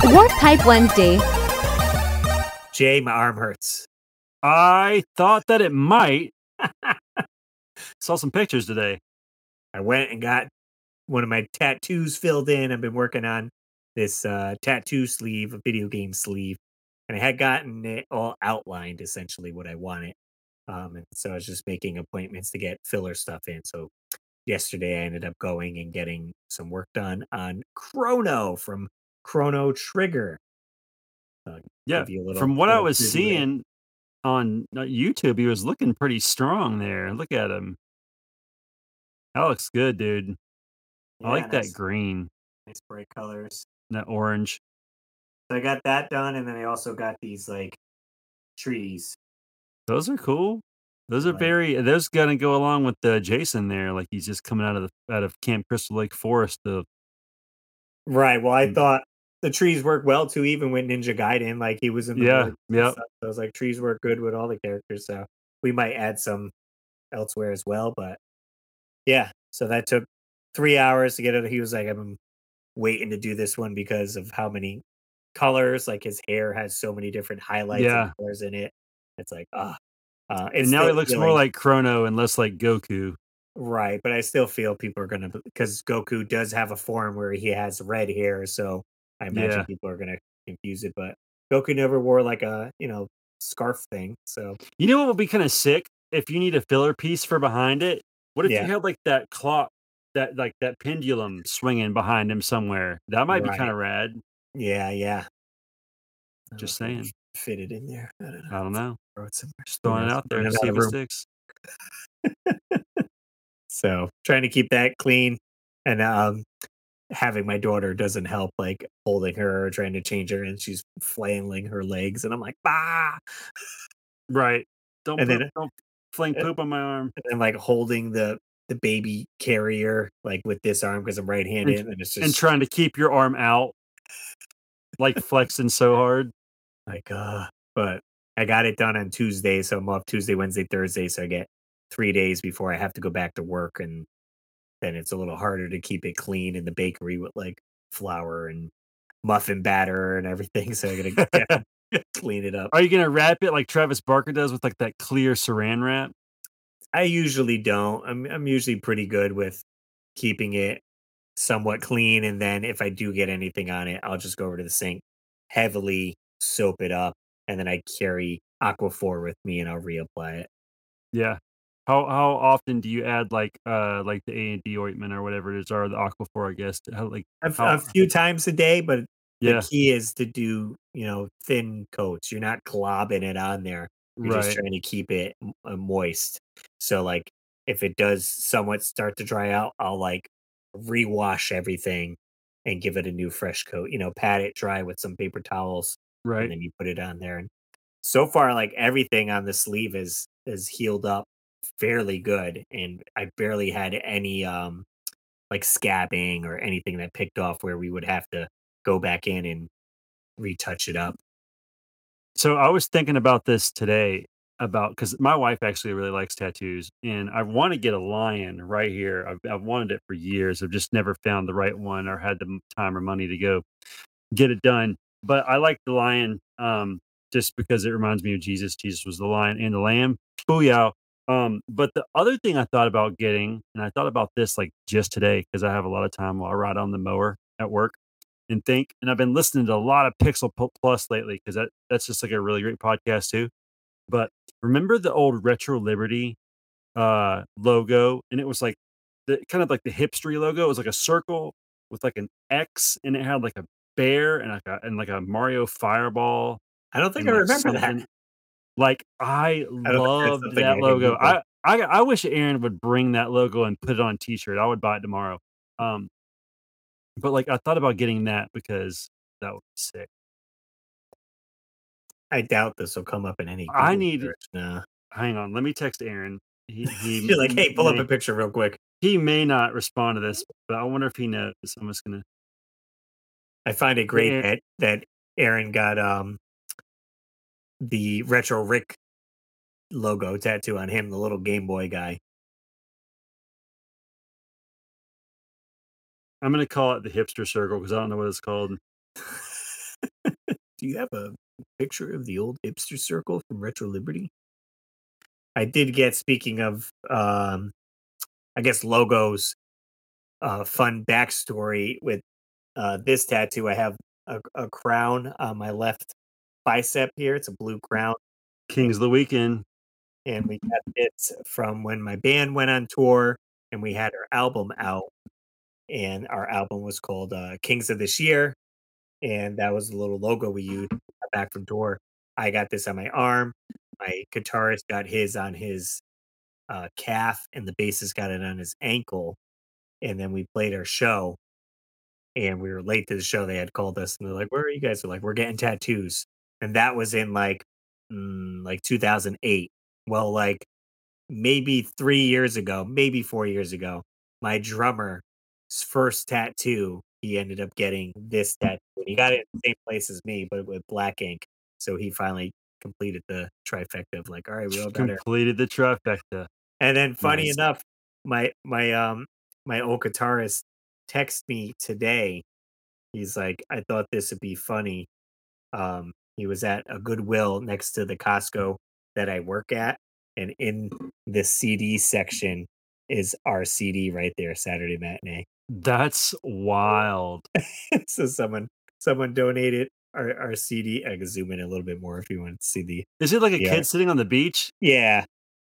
Warp Pipe Wednesday. Jay, my arm hurts. I thought that it might. Saw some pictures today. I went and got one of my tattoos filled in. I've been working on this tattoo sleeve, a video game sleeve, and I had gotten it all outlined, essentially what I wanted. And so I was just making appointments to get filler stuff in. So yesterday I ended up going and getting some work done on Chrono from Chrono Trigger. Yeah, Give you a little, from what I was preview there. seeing on YouTube, he was looking pretty strong there. Look at him. That looks good, dude. I like that nice, green, nice bright colors. that orange. So I got that done, and then I also got these like trees. Those are cool. Those are Like- very. Those gonna go along with the Jason there. Like he's just coming out of Camp Crystal Lake Forest. Right. Well, I Mm. thought the trees work well too, even with Ninja Gaiden. Like he was in the Yeah, woods and yep. stuff. So I was like, trees work good with all the characters. So we might add some elsewhere as well. But yeah, so that took 3 hours to get it. He was like, I'm waiting to do this one because of how many colors. Like his hair has so many different highlights Yeah. and colors in it. It's like, And it's now still he looks more healing. like Chrono and less like Goku. Right, but I still feel people are gonna, because Goku does have a form where he has red hair, so I imagine Yeah. people are gonna confuse it. But Goku never wore like a scarf thing, so You know what would be kind of sick if you need a filler piece for behind it? What if you yeah, had like that clock, that pendulum swinging behind him somewhere? That might be right, kind of rad. yeah. I don't know Just if I can saying. fit it in there. I don't know. I don't know. Throw it somewhere. Just Who throwing it knows? out there. Running See out if of it room. sticks. So trying to keep that clean, and having my daughter doesn't help, like holding her or trying to change her, and she's flailing her legs, and I'm like, bah. Right. Don't And then don't fling uh, poop on my arm. and like holding the baby carrier like with this arm because I'm right-handed, and it's And just trying to keep your arm out, like flexing so hard. like but I got it done on Tuesday, so I'm off Tuesday, Wednesday, Thursday, so I get 3 days before I have to go back to work, and then it's a little harder to keep it clean in the bakery with like flour and muffin batter and everything. So I gotta clean it up. Are you gonna wrap it like Travis Barker does with like that clear saran wrap? I usually don't. I'm usually pretty good with keeping it somewhat clean, and then if I do get anything on it, I'll just go over to the sink, heavily soap it up, and then I carry Aquaphor with me and I'll reapply it. Yeah. How often do you add like the A&D ointment or whatever it is, or the Aquaphor, I guess? How like A few times a day, but the yeah, key is to do, thin coats. You're not globbing it on there. You're just right. trying to keep it moist. So like if it does somewhat start to dry out, I'll like rewash everything and give it a new fresh coat. Pat it dry with some paper towels, and Right. then you put it on there. And so far, like everything on the sleeve is healed up fairly good, and I barely had any like scabbing or anything that picked off where we would have to go back in and retouch it up. So I was thinking about this today about because my wife actually really likes tattoos, and I want to get a lion right here. I've wanted it for years. I've just never found the right one or had the time or money to go get it done. But I like the lion just because it reminds me of Jesus. Jesus was the lion and the lamb. Booyah. But the other thing I thought about getting, and I thought about this like just today because I have a lot of time while I ride on the mower at work and think, and I've been listening to a lot of Plus lately because that's just like a really great podcast too. But remember the old Retro Liberty logo, and it was like the kind of like the hipstery logo. It was like a circle with like an X, and it had like a bear and like a Mario Fireball I don't think and I like remember that. something. Like I I don't think that's loved something that I can logo. Google. I wish Aaron would bring that logo and put it on a t-shirt. I would buy it tomorrow. Um, but like I thought about getting that because that would be sick. I doubt this will come up in any I Google need. search. No. Hang on, let me text Aaron. You're like, hey, pull up a may, picture real quick. he may not respond to this, but I wonder if he knows. I'm just gonna. I find it Hey, great Aaron, that Aaron got the Retro Rick logo tattoo on him, the little Game Boy guy. I'm gonna call it the hipster circle because I don't know what it's called. Do you have a picture of the old hipster circle from Retro Liberty? I did get, speaking of, I guess, logos, fun backstory with this tattoo. I have a crown on my left bicep here. It's a blue crown. Kings of the Weekend. And we got it from when my band went on tour and we had our album out. And our album was called Kings of This Year. And that was the little logo we used back from tour. I got this on my arm. My guitarist got his on his calf, and the bassist got it on his ankle. And then we played our show, and we were late to the show. They had called us, and they're like, "Where are you guys?" We're like, "We're getting tattoos," and that was in like 2008. Well, like maybe 3 years ago, maybe 4 years ago, my drummer's first tattoo, he ended up getting this tattoo. And he got it in the same place as me, but with black ink. So he finally completed the trifecta of like, all right, we all got it. Completed the trifecta. And then funny Nice. enough, my old guitarist text me today. He's like, I thought this would be funny. He was at a Goodwill next to the Costco that I work at, and in the CD section is our CD right there, Saturday Matinee. That's wild. So someone donated our CD. I can zoom in a little bit more if you want to see Is it like a the kid art. sitting on the beach? Yeah.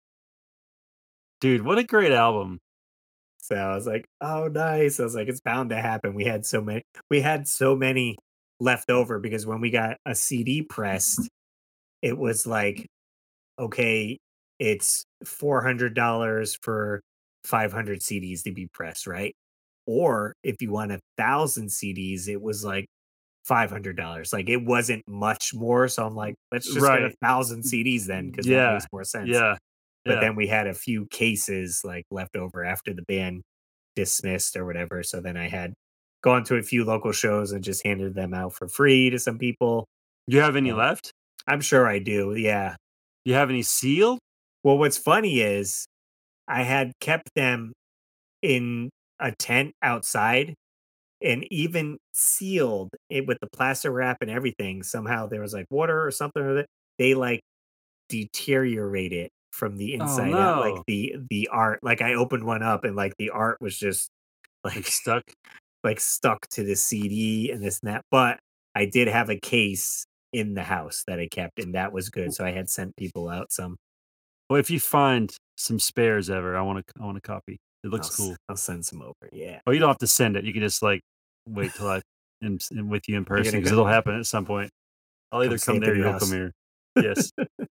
Dude, what a great album. So I was like, "Oh, nice." I was like, "It's bound to happen." We had so many left over because when we got a CD pressed, it was like, okay, it's $400 for 500 CDs to be pressed, right? Or if you want 1,000 CDs, it was like $500. Like it wasn't much more. So I'm like, let's just get a Right. 1,000 CDs then, because that Yeah. makes more sense. Yeah. But Yeah. then we had a few cases like left over after the band dismissed or whatever. So then I had gone to a few local shows and just handed them out for free to some people. You have any Uh, left? I'm sure I do. Yeah. You have any sealed? Well, what's funny is I had kept them in a tent outside and even sealed it with the plastic wrap and everything. Somehow there was like water or something or that they like deteriorated from the Oh, inside out. Like no. the art, like I opened one up and like the art was just Like like stuck? like stuck to the CD and this and that. But I did have a case in the house that I kept, and that was good. So I had sent people out some. Well, if you find some spares ever, I want a copy. It looks cool. I'll send some over. Yeah, Oh, you don't have to send it. You can just, like, wait till am with you in you're person gonna because 'cause go it'll happen at some point. I'll come either stay come at the there or new you'll come house. here. Yes.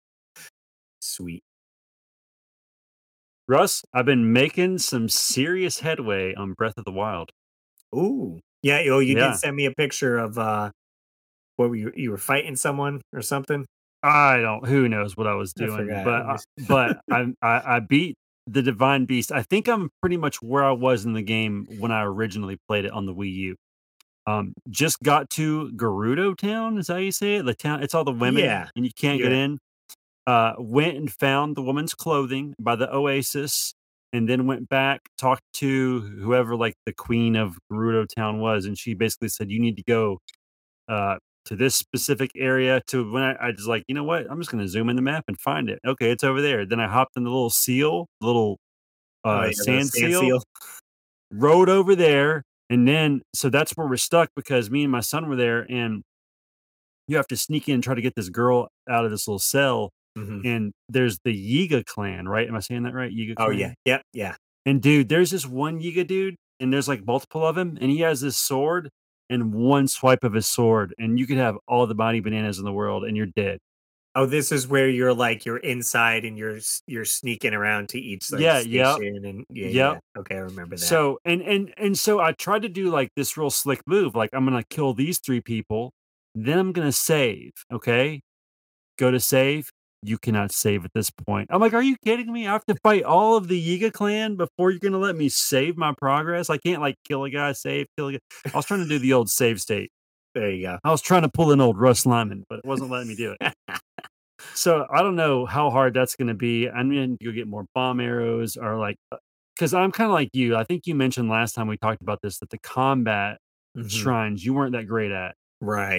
Sweet. Russ, I've been making some serious headway on Breath of the Wild. Ooh, yeah. Oh, you did Yeah. send me a picture of what were you were fighting someone or something? I don't who knows what I was I doing, forgot. but Let me I beat the Divine Beast. I think I'm pretty much where I was in the game when I originally played it on the Wii U. Just got to Gerudo Town, is that how you say it? The town, it's all the women Yeah, and you can't get you're in. Went and found the woman's clothing by the Oasis, and then went back, talked to whoever like the queen of Gerudo Town was, and she basically said, "You need to go to this specific area." To when I was like, you know what? I'm just going to zoom in the map and find it. Okay, it's over there. Then I hopped in the little seal, the little oh yeah, the sand sand seal, seal. rode over there, and then so that's where we're stuck because me and my son were there, and you have to sneak in and try to get this girl out of this little cell. Mhm. And there's the Yiga clan, right? Am I saying that right? Yiga Oh yeah, clan. yep, yeah. And dude, there's this one Yiga dude, and there's like multiple of him, and he has this sword, and one swipe of his sword, and you could have all the body bananas in the world, and you're dead. Oh, this is where you're like you're inside and you're sneaking around to each like Yeah, yep, station and yeah, yep. yeah. Okay, I remember that. So and so I tried to do like this real slick move, like I'm gonna kill these three people, then I'm gonna save. Okay, go to save. You cannot save at this point. I'm like, are you kidding me? I have to fight all of the Yiga clan before you're gonna let me save my progress. I can't like kill a guy, save, kill a guy. I was trying to do the old save state. There you go. I was trying to pull an old Russ Lyman, but it wasn't letting me do it. So I don't know how hard that's gonna be. I mean, you'll get more bomb arrows or like because I'm kind of like you. I think you mentioned last time we talked about this that the combat Mhm. shrines you weren't that great at. Right.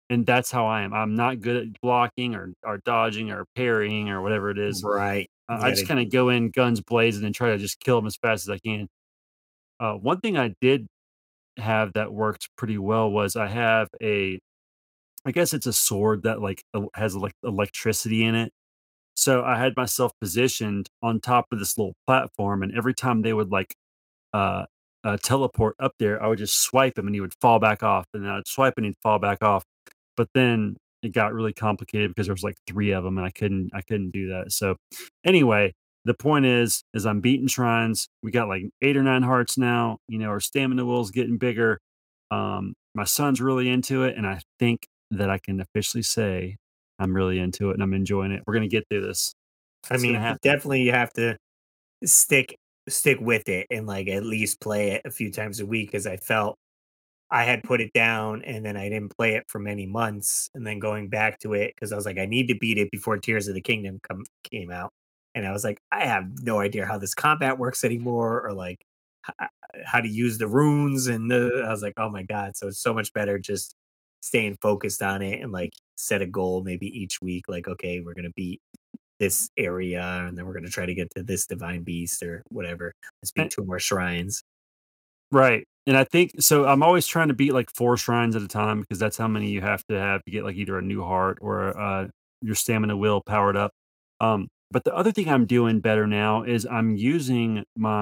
and that's how I am. I'm not good at blocking or dodging or parrying or whatever it is. Right. You I just gotta kinda go in guns blazing and try to just kill them as fast as I can. One thing I did have that worked pretty well was I have a I guess it's a sword that, like, has, like, electricity in it. So I had myself positioned on top of this little platform, and every time they would, like, uh, teleport up there, I would just swipe him and he would fall back off, and then I'd swipe and he'd fall back off. But then it got really complicated because there was like 3 of them, and I couldn't do that. So, anyway, the point is I'm beating shrines. We got like 8 or 9 hearts now, our stamina wheel's getting bigger. My son's really into it, and I think that I can officially say I'm really into it and I'm enjoying it. We're gonna get through this. I It's gonna mean, happen. definitely you have to stick stick with it and, like, at least play it a few times a week. Because I felt I had put it down and then I didn't play it for many months, and then going back to it because I was like, "I need to beat it before Tears of the Kingdom came out." And I was like, "I have no idea how this combat works anymore or, like, ho how to use the runes," and I was like, "Oh my god." So it's so much better just staying focused on it and, like, set a goal maybe each week, like, "Okay, we're gonna beat this area, and then we're gonna try to get to this divine beast or whatever. Let's beat 2 more shrines." Right, and I think so I'm always trying to beat, like, 4 shrines at a time because that's how many you have to get, like, either a new heart or, your stamina wheel powered up. But the other thing I'm doing better now is I'm using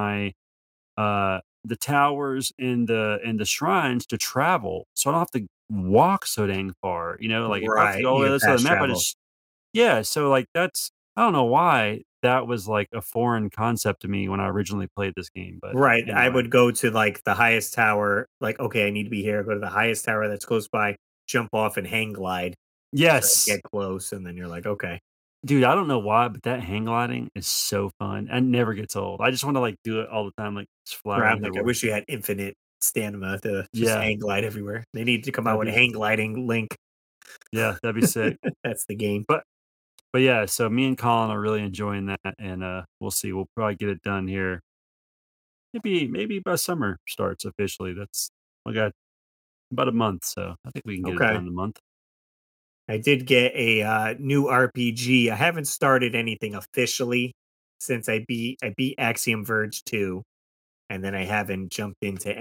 the towers and the shrines to travel, so I don't have to walk so dang far, like, if I have to Right, go all the way you to the get other side of fast the map, I travel. just yeah, so, like, that's I don't know why that was, like, a foreign concept to me when I originally played this game, but Right, I anyway. would go to, like, the highest tower, like, "Okay, I need to be here," go to the highest tower that's close by, jump off and hang glide, so Yes! get close, and then you're like, "Okay." Dude, I don't know why, but that hang gliding is so fun and never gets old. I just wanna, like, do it all the time, like, just fly Right, around I'm like, "I everywhere. wish you had infinite stamina to just Yeah, hang glide everywhere." They need to come out that'd with a be hang gliding Link. yeah, that'd be sick. That's the game. But but yeah, so me and Colin are really enjoying that, and, we'll see. We'll probably get it done here. Maybe by summer starts officially. We got about a month, so I think we can get it Okay. done in a month. I did get a, new RPG. I haven't started anything officially since I beat Axiom Verge 2, and then I haven't jumped into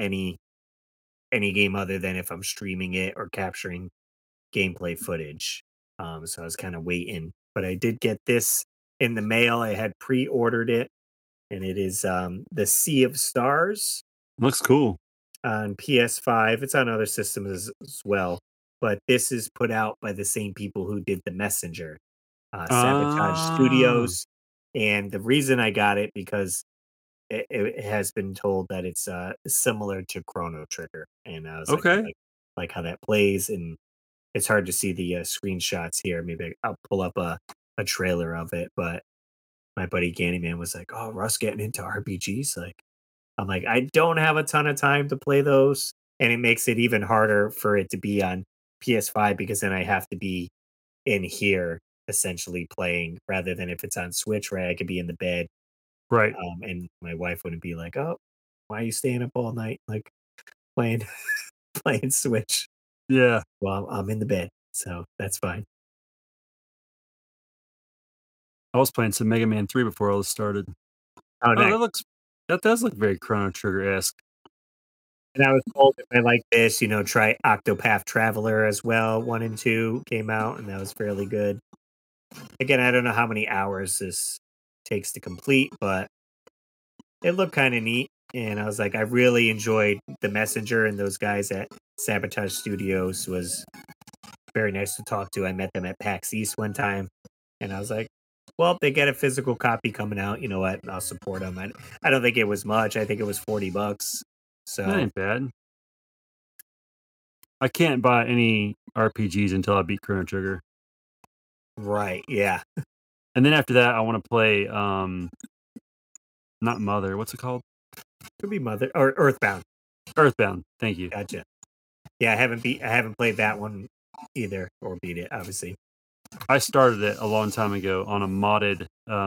any game other than if I'm streaming it or capturing gameplay footage. So I was kinda waiting, but I did get this in the mail. I had pre-ordered it, and it is, The Sea of Stars Looks cool. on PS5. It's on other systems as well, but this is put out by the same people who did The Messenger, Sabotage Ah, Studios, and the reason I got it because it has been told that it's, similar to Chrono Trigger, and I was like, I okay. like how that plays, and it's hard to see the, screenshots here. Maybe I'll pull up a trailer of it, but my buddy Candyman was like, "Oh, Russ getting into RPGs?" Like, I'm like, "I don't have a ton of time to play those," and it makes it even harder for it to be on PS5 because then I have to be in here essentially playing rather than if it's on Switch, right? I could be in the bed, Right. and my wife wouldn't be like, "Oh, why are you staying up all night, like, playing playing Switch?" Yeah. Well, I'm in the bed, so that's fine. I was playing some Mega Man 3 before all this started. Oh, Oh, nice. that does look very Chrono Trigger-esque. And I was told if I like this, try Octopath Traveler as well. 1 and 2 came out, and that was fairly good. Again, I don't know how many hours this takes to complete, but it looked kinda neat, and I was like, I really enjoyed The Messenger, and those guys at Sabotage Studios was very nice to talk to. I met them at PAX East one time, and I was like, "Well, if they get a physical copy coming out, you know what? I'll support them." I don't think it was much. I think it was $40. That So ain't bad. I can't buy any RPGs until I beat Chrono Trigger. right, yeah. And then after that, I wanna play, not Mother, what's it called? Could be Mother or Earthbound. Earthbound, thank you. Gotcha. Yeah, I haven't played that one either or beat it, obviously. I started it a long time ago on a modded,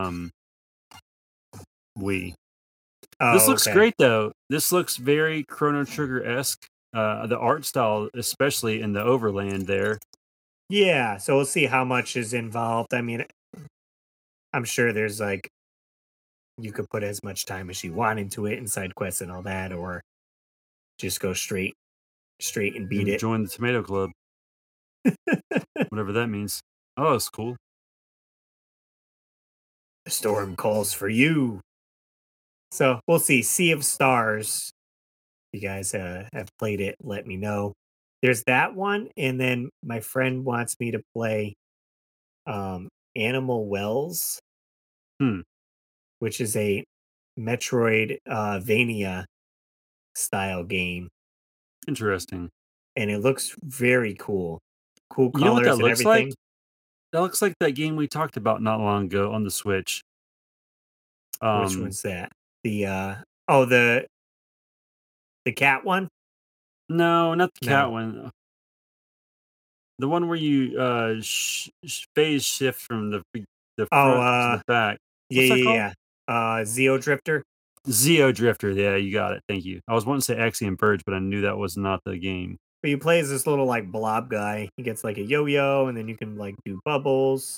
Wii. This Oh, looks okay. great, though. This looks very Chrono Trigger-esque, the art style, especially in the overland there. Yeah, so we'll see how much is involved. I mean, I'm sure there's like you could put as much time as you want into it and side quests and all that, or just go straight and beat And it. join the tomato club, whatever that means. Oh, that's cool. The storm calls for you. So we'll see. Sea of Stars. If you guys have played it, let me know. There's that one, and then my friend wants me to play Animal Wells, Hmm, which is a Metroid Vania style game, interesting. and it looks very cool. Cool You know what that colors and looks like? everything. That looks like that game we talked about not long ago on the Switch. Which Um, one's that? The oh the cat one? no, not the cat No. one. The one where you, phase shift from the Oh front to the back. yeah, What's that yeah, called? yeah. Zeo Drifter. Zeo Drifter, yeah, you got it, thank you. I was wanting to say Axiom Verge, but I knew that was not the game. But you play as this little like blob guy. He gets like a yo-yo, and then you can like do bubbles.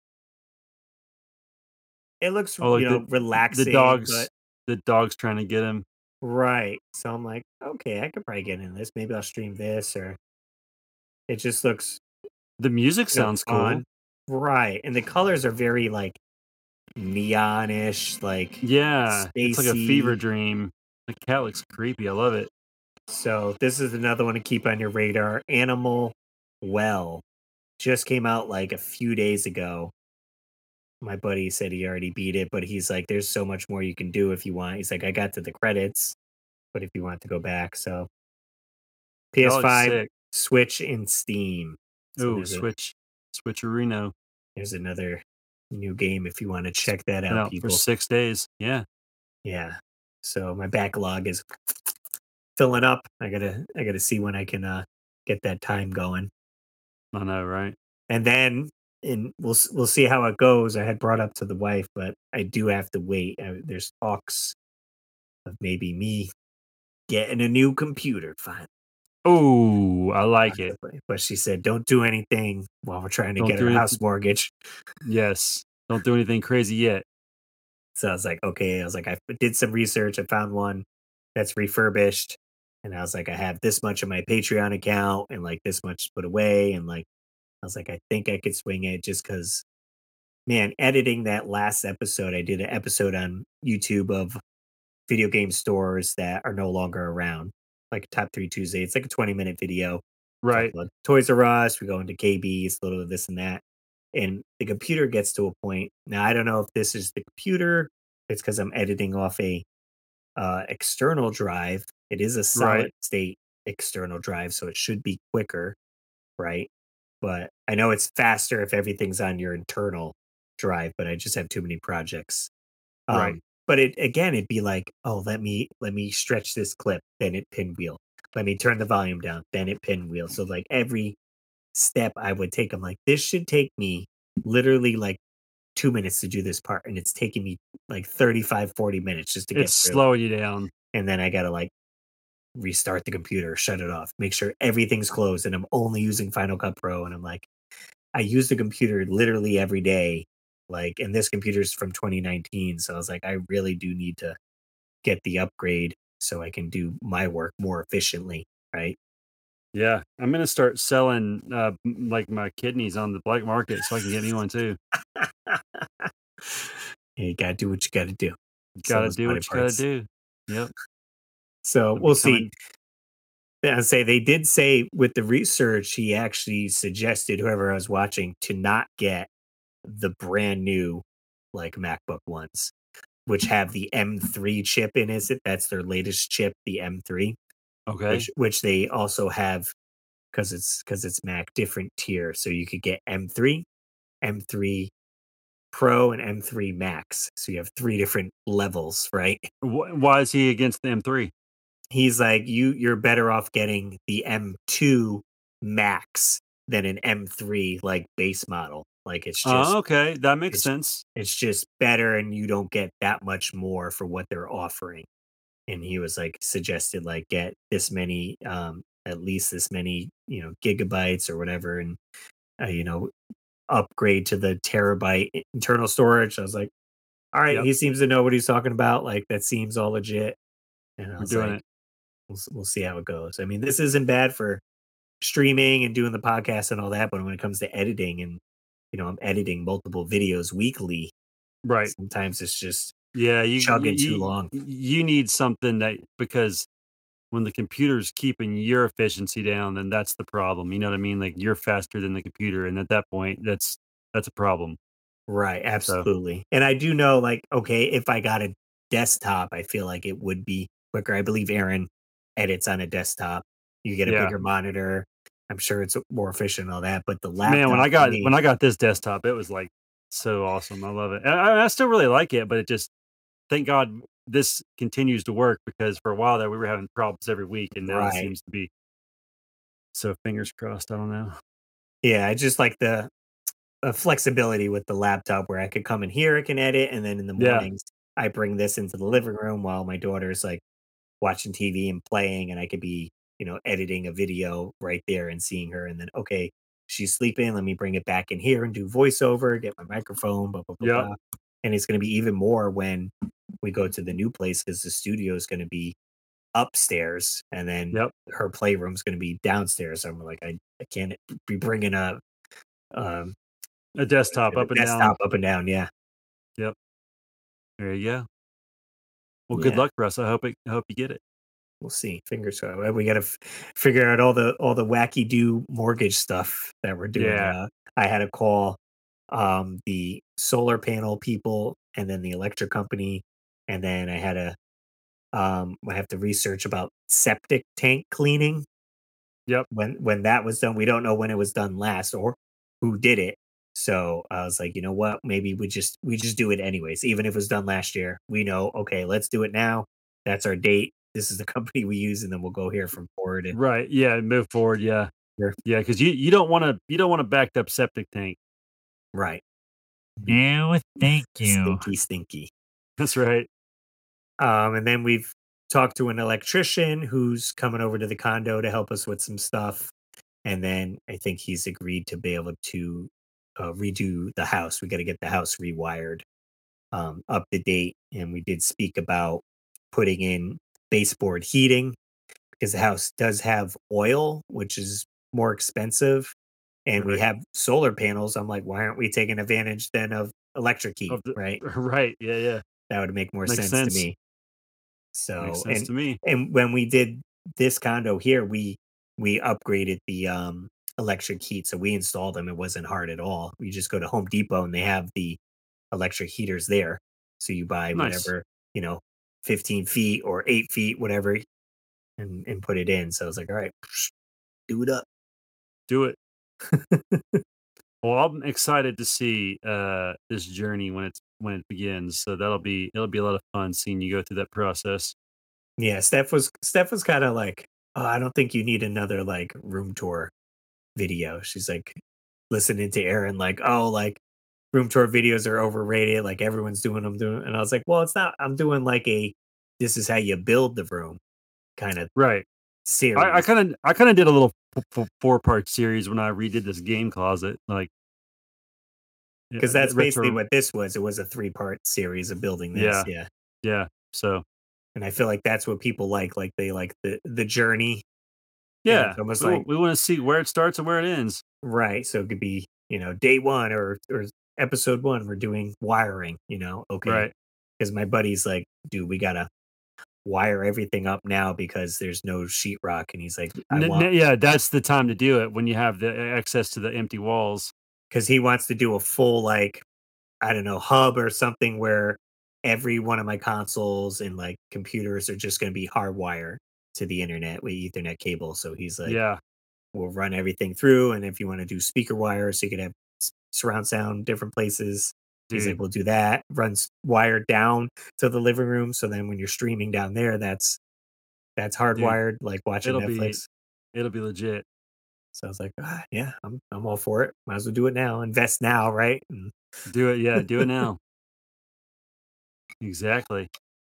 It looks, Oh, like the relaxing, but dog's trying to get him. right. So I'm like, okay, I could probably get in this. Maybe I'll stream this, or it just looks, The music sounds cool. fun. Right. And the colors are very like neonish, like Yeah, it's like a fever spacey. dream. The cat looks creepy, I love it. So this is another one to keep on your radar. Animal Well just came out like a few days ago. My buddy said he already beat it, but he's like, there's so much more you can do if you want. He's like, I got to the credits, but if you want to go back, so That looks PS5, sick. Switch, and Steam. So Ooh, Switcherino. there's another new game if you want to check that Been out, out for people. 6 days. Yeah, Yeah. So my backlog is filling up. I gotta see when I can get that time going. I know, right? And then and we'll see how it goes. I had brought up to the wife, but I do have to wait. There's talks of maybe me getting a new computer finally. Oh, I like it. Possibly. But she said, "Don't do anything while we're trying to Don't get do our house anything. mortgage." Yes, don't do anything crazy yet. So I was like, "Okay." I was like, "I did some research. I found one that's refurbished." And I was like, "I have this much in my Patreon account and like this much put away." And like, I was like, "I think I could swing it just because, man, editing that last episode, I did an episode on YouTube of video game stores that are no longer around, like Top 3 Tuesday. It's like a 20-minute video. Talk Right, about Toys R Us, we go into KB's, a little of this and that. And the computer gets to a point. Now, I don't know if this is the computer, it's because I'm editing off a external drive. It is a right. solid state external drive, so it should be quicker, right? But I know it's faster if everything's on your internal drive, but I just have too many projects. Right. But it again, it'd be like, oh, let me stretch this clip, then it pinwheel. Let me turn the volume down, then it pinwheel. So like every step I would take, I'm like, this should take me literally like 2 minutes to do this part. And it's taking me like 35, 40 minutes just to It's get through. slowing you down. And then I gotta like restart the computer, shut it off, make sure everything's closed, and I'm only using Final Cut Pro. And I'm like, I use the computer literally every day. Like, and this computer's from 2019. So I was like, I really do need to get the upgrade so I can do my work more efficiently, right? Yeah, I'm gonna start selling, like, my kidneys on the black market so I can get me one too. You gotta do what you gotta do. Sell Gotta those do body what you gotta parts. do. Yep, So I'm we'll see. becoming I say they did say with the research, he actually suggested whoever I was watching to not get the brand new like MacBook ones, which have the M3 chip in it. That's their latest chip, the M3, okay. which they also have because it's Mac different tier. So you could get M3, M3 Pro, and M3 Max. So you have three different levels, right? Why is he against the M3? He's like, you're better off getting the M2 Max than an M3 like base model. Like Oh, okay, that makes it's sense. it's just better and you don't get that much more for what they're offering. And he was like suggested like get this many at least this many, gigabytes or whatever. And you know, upgrade to the terabyte internal storage. I was like, all right, Yep, he seems to know what he's talking about. Like that seems all legit. And I we're was doing like, it. we'll see how it goes. I mean, this isn't bad for streaming and doing the podcast and all that, but when it comes to editing and I'm editing multiple videos weekly, Right. sometimes it's just Yeah, chugging too long. you need something that because when the computer's keeping your efficiency down, then that's the problem, you know what I mean? Like, you're faster than the computer, and at that point, that's a problem. Right, So, absolutely. And I do know, like, okay, if I got a desktop, I feel like it would be quicker. I believe Aaron edits on a desktop. You get a yeah. bigger monitor. I'm sure it's more efficient and all that, but the Man, laptop for me, when I got this desktop, it was, like, so awesome, I love it. And I still really like it, but it just thank God this continues to work because for a while there, we were having problems every week, and now this right. seems to be so fingers crossed, I don't know. Yeah, I just like the flexibility with the laptop where I could come in here, I can edit, and then in the Yeah, mornings I bring this into the living room while my daughter's like watching TV and playing, and I could be, editing a video right there and seeing her. And then, okay, she's sleeping. Let me bring it back in here and do voiceover, get my microphone, blah, blah, blah, yep, blah. And it's going to be even more when we go to the new place because the studio is going to be upstairs and then yep. her playroom's going to be downstairs. So I'm like, I can't be bringing um, A desktop a up and down. desktop up and down. Yeah. Yep, there you go. Well, good Yeah. luck for us. I hope you get it. We'll see. Fingers crossed. We got to figure out all the wacky do mortgage stuff that we're doing. Yeah, I had to call the solar panel people and then the electric company, and then I have to research about septic tank cleaning. yep, When that was done, we don't know when it was done last or who did it. So I was like, you know what? Maybe we just do it anyways. Even if it was done last year, we know. Okay, let's do it now. That's our date. This is the company we use, and then we'll go here from forward. And right, yeah, move forward, yeah. here. Yeah, because you don't want a backed up septic tank. Right. Be No, thank you. stinky, stinky. That's right. And then we've talked to an electrician who's coming over to the condo to help us with some stuff. And then I think he's agreed to be able to redo the house. We got to get the house rewired up to date. And we did speak about putting in baseboard heating because the house does have oil, which is more expensive. And we Right. have solar panels. I'm like, why aren't we taking advantage then of electric heat? Of the Right. right, yeah, yeah. That would make more Makes sense to sense. me. Makes So, sense to me. and when we did this condo here, we upgraded the electric heat. So we installed them. It wasn't hard at all. We just go to Home Depot and they have the electric heaters there. So you buy Nice. whatever, 15 feet or 8 feet, whatever, and put it in. So I was like, all right, do it up. Do it. Well, I'm excited to see, this journey when it begins, so it'll be a lot of fun seeing you go through that process. Yeah, Steph was kind of like, oh, I don't think you need another like room tour video. She's like listening to Aaron, like, oh, like room tour videos are overrated. Like everyone's doing them, doing. And I was like, well, it's not. I'm doing like this is how you build the room kind of Right. series I kinda did a little four-part series when I redid this game closet, like, yeah, because the that's basically retro what this was. It was a 3-part series of building this. yeah, Yeah, yeah, so, and I feel like that's what people like. Like they like the journey, and yeah, it's almost like we wanna see where it starts and where it ends. right. So it could be day one or episode one. We're doing wiring. Okay, Right. because my buddy's like, dude, we gotta wire everything up now because there's no sheetrock. And he's like, I N want n yeah, that's the time to do it when you have the access to the empty walls. because he wants to do a full like I don't know hub or something where every one of my consoles and like computers are just going to be hardwired to the internet with Ethernet cable. So he's like, Yeah, we'll run everything through, and if you want to do speaker wire, so you could have surround sound different places. He's like, dude, we'll do that. Runs wired down to the living room, so then when you're streaming down there, that's dude, hardwired, like watching it'll be Netflix. it'll be legit. So I was like, yeah, I'm all for it. Might as well do it now. Invest now, right? And Do it, yeah, do it now. Exactly.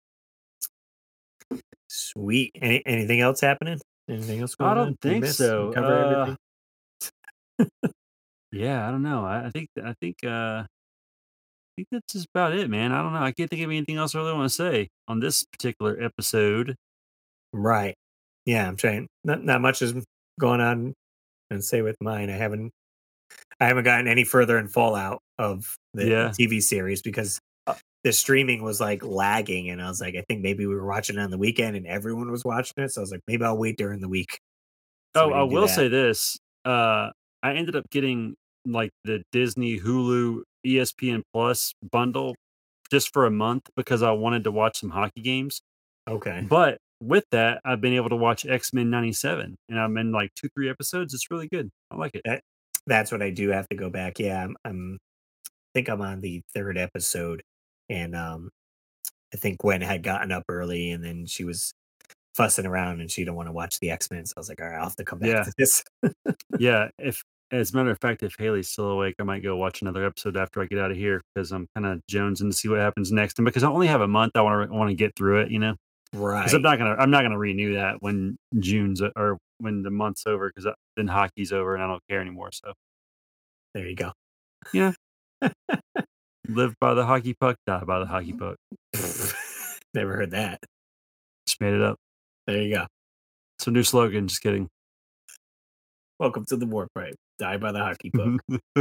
sweet. Anything else happening? Anything else I going on? don't We think miss? We so, cover everything. Yeah, I don't know. I think that's just about it, man. I don't know. I can't think of anything else I really want to say on this particular episode. Right. Yeah, I'm trying. Not much is going on, and say with mine. I haven't gotten any further in Fallout of the Yeah. TV series because Uh, the streaming was like lagging, and I was like, I think maybe we were watching it on the weekend, and everyone was watching it. So I was like, maybe I'll wait during the week. So oh, we I didn't do will that. say this. I ended up getting like the Disney, Hulu, ESPN Plus bundle just for a month because I wanted to watch some hockey games. Okay. But with that, I've been able to watch X-Men 97 and I'm in like 2, 3 episodes. It's really good. I like it. That that's what I do have to go back. Yeah, I'm think I'm on the third episode, and I think Gwen had gotten up early, and then she was fussing around, and she don't want to watch the X Men. So I was like, all right, I'll have to come back Yeah. to this. Yeah. If as a matter of fact, if Haley's still awake, I might go watch another episode after I get out of here because I'm kind of jonesing to see what happens next. And because I only have a month, I want to get through it, 'Cause Right I'm not gonna renew that when or when the month's over 'cause, then hockey's over and I don't care anymore, so, there, you go. yeah, live by the hockey puck, die by the hockey puck. Never heard that. Just made it up. There you go. It's a new slogan, just kidding. Welcome to the War Pipe. Die by the hockey puck.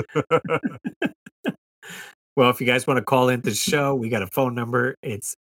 Well, if you guys want to call into the show, we got a phone number. It's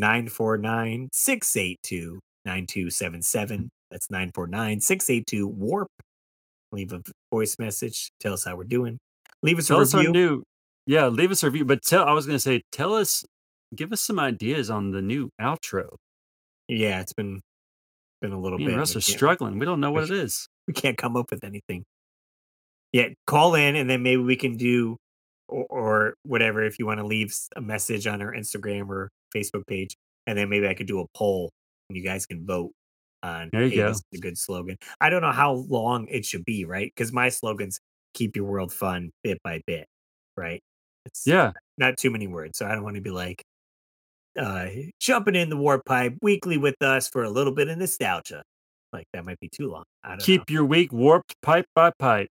949-682-9277. That's 949-682-WARP. Leave a voice message. Tell us how we're doing. Leave us a Tell us our review. new Yeah, leave us a review, but I was gonna say, give us some ideas on the new outro. Yeah, it's been a little Me and bit. And Russ are struggling, we don't know we what it is. we can't come up with anything. Yeah, call in and then maybe we can do or whatever if you want to leave a message on our Instagram or Facebook page, and then maybe I could do a poll and you guys can vote on, There you hey, this go. is a good slogan. I don't know how long it should be, right? Because my slogans keep your world fun bit by bit, right? It's Yeah. not too many words, so I don't want to be like uh jumping in the warp pipe weekly with us for a little bit of nostalgia. Like that might be too long. I don't know. Keep your week warped pipe by pipe.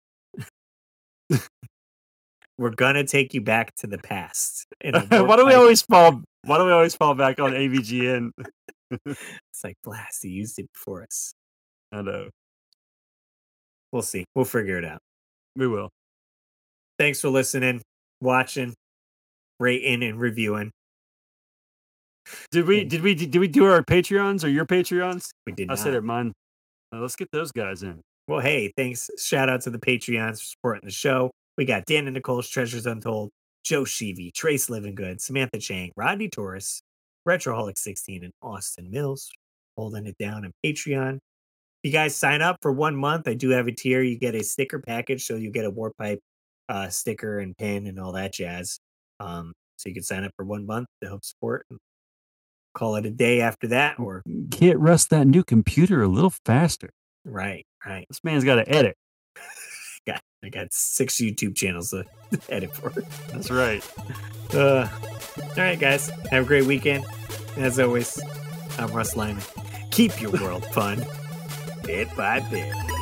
We're gonna take you back to the past in a warp pipe. Why do we always fall back on AVGN? It's like blast. He used it before us. I know. We'll see. We'll figure it out. We will. Thanks for listening, watching, rating, and reviewing. And Did we do our Patreons or your Patreons? we did I said not. it mine. Let's get those guys in. Well, hey, thanks. Shout out to the Patreons for supporting the show. We got Dan and Nicole's Treasures Untold, Joe Sheevy, Trace Livingood, Samantha Chang, Rodney Torres, Retroholic16, and Austin Mills holding it down on Patreon. You guys sign up for 1 month. I do have a tier. You get a sticker package, so you get a Warpipe sticker and pin and all that jazz. So you can sign up for 1 month to help support and call it a day after that. Or Get Russ that new computer a little faster. right, right. This man's got to edit. I got 6 YouTube channels to edit for. That's right. All right, guys. Have a great weekend. As always, I'm Russ Lyman. Keep your world fun, bit by bit.